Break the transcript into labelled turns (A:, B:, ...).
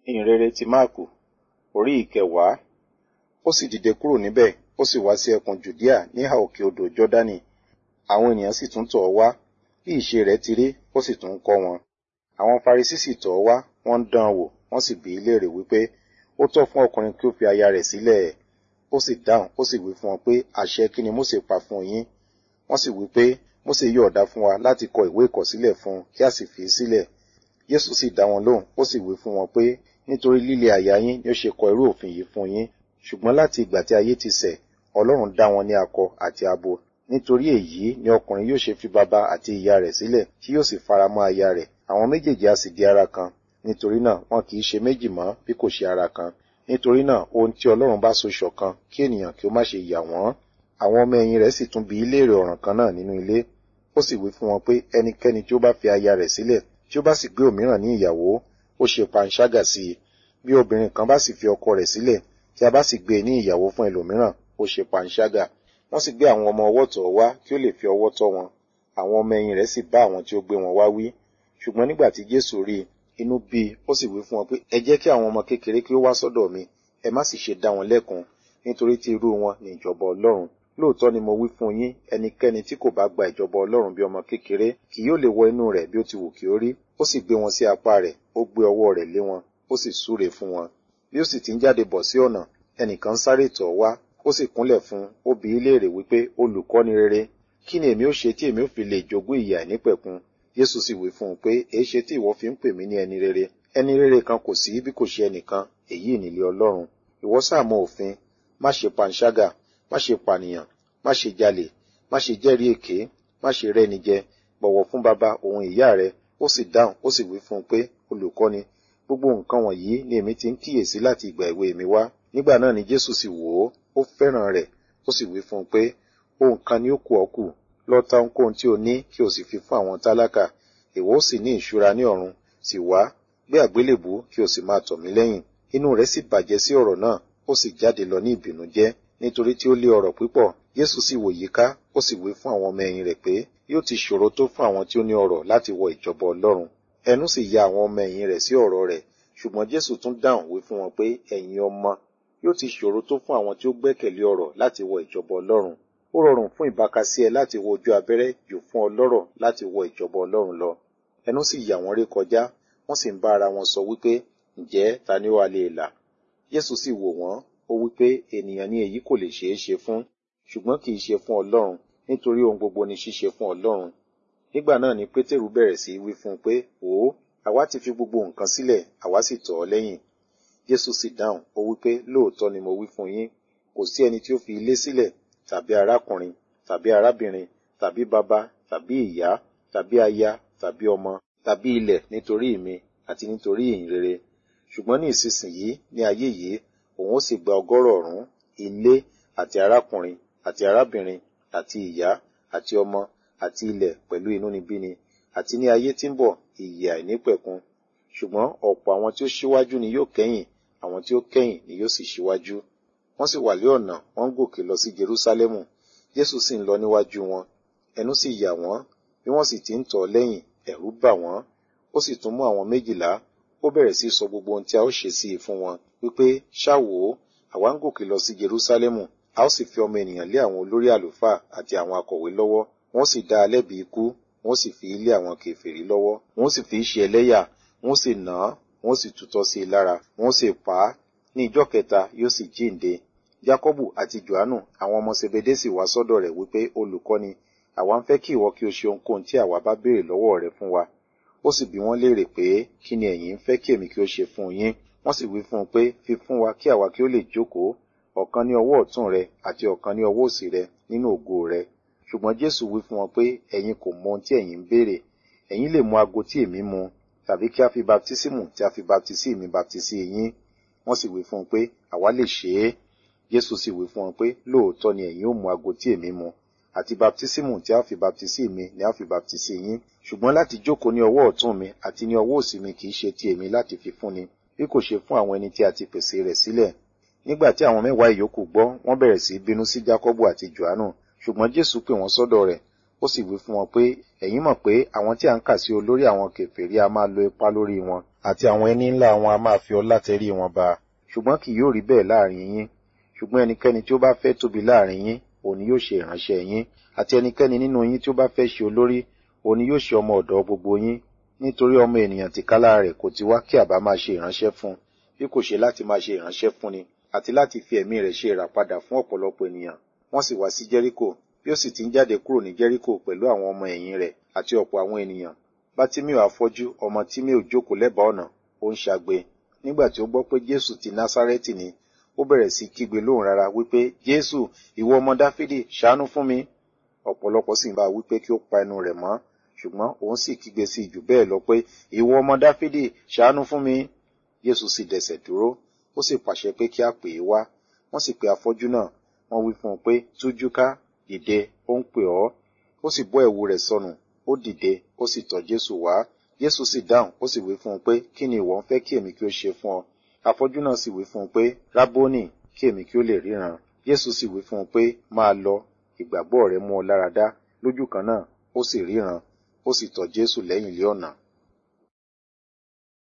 A: Ìhìnrere ti Máàkù, orí ìkẹwàá. Ó sì dìde kúrò níbẹ̀, ó sì wá sí ẹkùn Jùdíà níhà òkè odò Jọ́dánì. Àwọn ènìyàn sì tún tọ̀ ọ́ wá, bí ìṣe rẹ̀ ti rí, ó sì tún ń kọ́ wọn. Àwọn Farisí sì tọ̀ ọ́ wá, wọ́n ń dán an wò, wọ́n sì bi í léèrè wípé, ó tọ́ fún ọkùnrin kí ó fi aya rẹ̀ sílẹ̀? Ó sì dáhùn, ó sì wí fún wọn pé, àṣẹ kí ni Mósè pa fún yín? Wọ́n sì wí pé, Mósè yọ̀ọ̀da fún wa láti kọ ìwé ìkọ̀sílẹ̀ fún un, kí a sì fi í sílẹ̀. Jésù sì dá wọn lóhùn, ó sì wí fún wọn pé, nítorí líle àyà yín ni ó ṣe kọ irú òfin yìí fún yín. Ṣùgbọ́n láti ìgbà tí ayé ti ṣẹ̀, Ọlọ́run dá wọn ní akọ àti abo. Nítorí èyí ni ọkùnrin yóò ṣe fi baba àti ìyá rẹ̀ sílẹ̀, tí yóò sì fara mọ́ aya rẹ̀. Àwọn méjèèjì a sì di ara kan. Nítorí náà wọn kì í ṣe méjì mọ́ bí kò ṣe ara kan. Nítorí náà ohun tí Ọlọ́run bá so ṣọ̀kan, kí ènìyàn kí ó má ṣe yà wọ́n. Àwọn ọmọ ẹ̀yìn rẹ̀ sì tún bi í léèrè ọ̀ràn kan náà nínú ilé. Ó sì wí fún wọn pé ẹnikẹ́ni tí ó bá fi aya rẹ̀ sílẹ̀, tí ó bá sì gbé òmíràn ní ìyàwó, ó ṣe panṣágà sí i. Bí obìnrin kan bá sì fi ọkọ rẹ̀ sílẹ̀, tí a bá sì gbé e ní ìyàwó fún ẹlòmíràn, ó ṣe panṣágà. Wọ́n sì gbé àwọn ọmọ ọwọ́ tọ̀ ọ́ wá kí ó lè fi ọwọ́ tọ́ wọn. Àwọn ọmọ ẹ̀yìn rẹ̀ sì bá àwọn tí ó gbé wọn wá wí. Ṣùgbọ́n nígbà tí Jésù rí i, inú bí i, ó sì wí fún wọn pé ẹ jẹ́ kí àwọn ọmọ kékeré kí ó wá sọ́dọ̀ mi, ẹ má sì ṣe dá wọn lẹ́kun, nítorí tí irú wọn ni ìjọba Ọlọ́run. Lóòótọ́ ni mo wí fún yín, ẹnikẹ́ni tí kò bá gba ìjọba Ọlọ́run bí ọmọ kékeré, kì yóò lè wọ inú rẹ̀ bí ó ti wù kí ó rí. Ó sì gbé wọn sí apá rẹ̀, ó gbé ọwọ́ rẹ̀ lé wọn, ó sì súre fún wọn. Bí ó sì ti ń jáde bọ̀ sí ọ̀nà, ẹnìkan sáré tọ̀ ọ́ wá, ó sì kúnlẹ̀ fún un, ó bi í léèrè wípé, olùkọ́ni rere, kí ni èmi ó ṣe tí èmi ó fi lè jogún ìyè àìnípẹ̀kun? Jésù sì wí fún un pé, èéṣe tí ìwọ fi ń pè mí ní ẹni rere? Ẹni rere kan kò sí bí kò ṣe ẹnìkan, èyí nílé Ọlọ́run. Ìwọ sá mọ òfin, má ṣe panṣágà, má ṣe pànìyàn, má ṣe jalè, má ṣe jẹ́rìí èké, má ṣe rẹ́ni jẹ, bọ̀wọ̀ fún baba òun ìyá rẹ. Ó sì dáhùn, ó sì wí fún un pé, olùkọ́ni, gbogbo nǹkan wọ̀nyí ni èmi ti ń kíyèsí láti ìgbà èwe mi wá. Nígbà náà ni Jésù sì wò ó fẹ́ràn rẹ̀, ó sì wí fún un pé, ohun kan ni ó kù ọ́ kù, lọ ta ohunkóhun tí o ní kí o sì fi fún àwọn tálákà, ìwọ ó sì ní ìṣúra ní ọ̀run, sì wá, gbé àgbélébùú kí o sì máa tọ̀ mí lẹ́yìn. Inú rẹ̀ sì bàjẹ́ sí ọ̀rọ̀ náà, ó sì jáde lọ ní ìbìnújẹ́, nítorí tí ó lé ọrọ̀ púpọ̀. Jésù sì wò yíká, ó sì wí fún àwọn ọmọ ẹ̀yìn rẹ̀ pé, yóò ti ṣòro tó fún àwọn tí ó ní ọrọ̀ láti wọ ìjọba Ọlọ́run. Ẹnu sì ya àwọn ọmọ ẹ̀yìn rẹ̀ sí ọ̀rọ̀ rẹ̀, ṣùgbọ́n Jésù tún dáhùn wí fún wọn pé, ẹ̀yin ọmọ, yóò ti ṣòro tó fún àwọn tí ó gbẹ́kẹ̀lé ọrọ̀ láti wọ ìjọba Ọlọ́run. Ó rọrùn fún ìbákasíẹ láti wọ ojú abẹ́rẹ́ jù fún ọlọ́rọ̀ láti wọ ìjọba Ọlọ́run lọ. Ẹnu sì yà wọ́n ré kọjá, wọ́n sì ń bá ara wọn sọ wípé, ǹjẹ́ ta ni ó wá lè là? Jésù sì wò wọ́n, ó wípé ènìyàn ni èyí kò lè ṣeé ṣe fún, ṣùgbọ́n kì í ṣe fún Ọlọ́run, nítorí ohun gbogbo ni ṣíṣe fún Ọlọ́run. Nígbà náà ni Pétérù bẹ̀rẹ̀ sí wí fún un pé, wò ó, àwa ti fi gbogbo nǹkan sílẹ̀, àwa sì tọ̀ ọ́ lẹ́yìn. Jésù sì dáhùn, ó wípé, lóòótọ́ ni mo wí fún yín, kò sí ẹni tí ó fi ilé sílẹ̀, tàbí arákùnrin, tàbí arábìnrin, tàbí baba, tàbí ìyá, tàbí aya, tàbí ọmọ, tàbí ilẹ̀ nítorí mi àti nítorí ìhìnrere. Ṣùgbọ́n ní ìsinsìnyí, ní ayé yìí, òun ó sì gba 100 ilé àti arákùnrin, àti arábìnrin, àti ìyá, àti ọmọ, àti ilẹ̀ pẹ̀lú inúnibíni, àti ní ayé tí ń bọ̀, ìyè àìnípẹ̀kun. Ṣùgbọ́n ọ̀pọ̀ àwọn tí ó ṣíwájú ni yóò kẹ́yìn, àwọn tí ó kẹ́yìn ni yóò sì ṣíwájú. Wọ́n sì wà lé ọ̀nà, wọ́n ń gòkè lọ sí Jerúsálẹ́mù. Jésù sì ń lọ níwájú wọn. Ẹnu sì yà wọ́n, bí wọ́n sì ti ń tọ̀ ọ́ lẹ́yìn, ẹ̀rù bà wọ́n. Ó sì tún mú àwọn 12, ó bẹ̀rẹ̀ sí sọ gbogbo ohun tí a ó ṣe sí i fún wọn, wípé, ṣá wò ó, àwa ń gòkè lọ sí Jerúsálẹ́mù, a ó sì fi ọmọ ènìyàn lé àwọn olórí àlùfáà àti àwọn akọ̀wé lọ́wọ́, wọ́n sì dá a lẹ́bi ikú, wọ́n sì fi í lé àwọn kèfèrí lọ́wọ́, wọ́n sì fi í ṣe ẹlẹ́yà, wọ́n sì nà án, wọ́n sì tutọ́ sí i lára, wọ́n sì pa á. Ní ijọ́ kẹta yóò sì jíǹde. Jákọ́bù àti Jòhánù, àwọn ọmọ Sebede sì wá sọ́dọ̀ rẹ̀ wípé, olùkọ́ni, àwa ń fẹ́ kí ìwọ kí o ṣe ohunkóhun tí àwa bá béèrè lọ́wọ́ rẹ fún wa. Ó sì bi wọ́n léèrè pé, kí ni ẹ̀yin ń fẹ́ kí èmi kí ó ṣe fún yín? Wọ́n sì wí fún un pé, fi fún wa kí àwa kí ó lè jókòó, ọ̀kan ní ọwọ́ ọ̀tún rẹ àti ọ̀kan ní ọwọ́ òsì rẹ nínú ògo rẹ. Ṣùgbọ́n Jésù wí fún wọn pé, ẹ̀yin kò mọ ohun tí ẹ̀yin ń béèrè. Ẹ̀yin lè mu ago tí èmi mu, tàbí kí a fi baptísímù tí a fi baptísì mi baptísì yín. Wọ́n sì wí fún un pé, àwa lè ṣe é. Jésù sì wí fún wọn pé, lóòótọ́ ni ẹ̀yin ó mu ago tí èmi mu, àti baptísímù tí a fi baptísì mi ni a fi baptísì yín. Ṣùgbọ́n láti jókòó ní ọwọ́ ọ̀tún mi àti ní ọwọ́ òsì mi kì í ṣe ti èmi láti fi fúnni, bí kò ṣe fún àwọn ẹni tí a ti pèsè rẹ̀ sílẹ̀. Nígbà tí àwọn 10 ìyókù gbọ́, wọ́n bẹ̀rẹ̀ sí bínú sí Jákọ́bù àti Jòhánù. Ṣùgbọ́n Jésù pè wọ́n sọ́dọ̀ rẹ̀, ó sì wí fún wọn pé, ẹ̀yin mọ̀ pé àwọn tí a ń kà sí olórí àwọn kèfèrí a máa lo ipá lórí wọn, àti àwọn ẹni ńlá wọn a máa fi ọlá tẹrí wọn ba. Ṣùgbọ́n kì yóò rí bẹ́ẹ̀ láàrin yín. Ṣùgbọ́n ẹnikẹ́ni tí ó bá fẹ́ tóbi láàrin yín, òun ni yóò ṣe ìránṣẹ́ yín, àti ẹnikẹ́ni nínú yín tí ó bá fẹ́ ṣe olórí, òun ni yóò ṣe ọmọ ọ̀dọ̀ gbogbo yín. Nítorí ọmọ ènìyàn tìkálára rẹ̀ kò ti wá kí àbá máa ṣe ìránṣẹ́ fún, bí kò ṣe láti máa ṣe ìránṣẹ́ fúnni, àti láti fi ẹ̀mí rẹ̀ ṣe ìràpadà fún ọ̀pọ̀lọpọ̀ ènìyàn. Wọ́n sì wá sí Jẹ́ríkò. Bí ó sì ti ń jáde kúrò ní Jẹ́ríkò pẹ̀lú àwọn ọmọ ẹ̀yìn rẹ̀ àti ọ̀pọ̀ àwọn ènìyàn, Bátíméù afọ́jú ọmọ Tíméù jókòó lẹ́bàá ọ̀nà, ó ń ṣagbe. Nígbà tí ó gbọ́ pé Jésù ti Násárẹ́tì ni, ó bẹ̀rẹ̀ sí kígbe lóhùn rara wípé, Jésù, ìwọ ọmọ Dáfídì, ṣàánú fún mi. Ọ̀pọ̀lọpọ̀ sì ń bá a wípé kí ó pa ẹnu rẹ̀ mọ́, ṣùgbọ́n òun sì kígbe sí jù bẹ́ẹ̀ lọ pé, ìwọ ọmọ Dáfídì, ṣàánú fún mi. Jésù sì dẹsẹ̀ dúró, ó sì pàṣẹ pé kí a pè é wá. Wọ́n sì pe afọ́jú náà, wọ́n wí fún un pé, tújú ká, dìde, ó ń pè ọ́. Ó sì bọ́ ẹ̀wù rẹ̀ sọnù, ó dìde, ó sì tọ̀ Jésù wá. Jésù sì dáhùn, ó sì wí fún un pé, kí ni ìwọ ń fẹ́ kí èmi kí ó ṣe fún ọ? Afọ́jú náà sì wí fún un pé, Rábónì, kí èmi kí ó lè ríran. Jésù sì wí fún un pé, máa lọ, ìgbàgbọ́ rẹ mú ọ lára dá. Lójú kan náà, ó sì ríran, ó sì tọ̀ Jésù lẹ́yìn lé ọ̀nà.